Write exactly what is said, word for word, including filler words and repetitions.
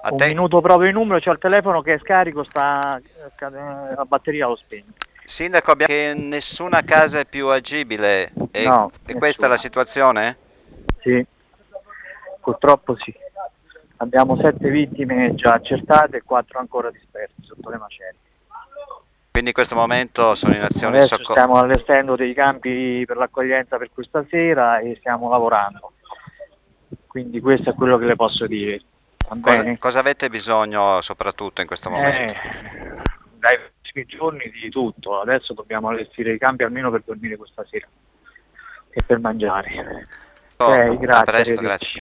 A Un te? minuto proprio in numero, c'ho il telefono che è scarico, sta la batteria lo spegne. Sindaco, abbiamo che nessuna casa è più agibile. E, No, e questa è la nessuna. situazione? Sì, purtroppo sì. Abbiamo sette vittime già accertate e quattro ancora disperse sotto le macerie. Quindi in questo momento sono in azione il Adesso soccorso. stiamo allestendo dei campi per l'accoglienza per questa sera e stiamo lavorando. Quindi questo è quello che le posso dire. Va Cosa, bene? cosa avete bisogno soprattutto in questo momento? Eh, dai prossimi giorni di tutto. Adesso dobbiamo allestire i campi almeno per dormire questa sera e per mangiare. Oh, Ok, a grazie, presto, grazie. arrivederci.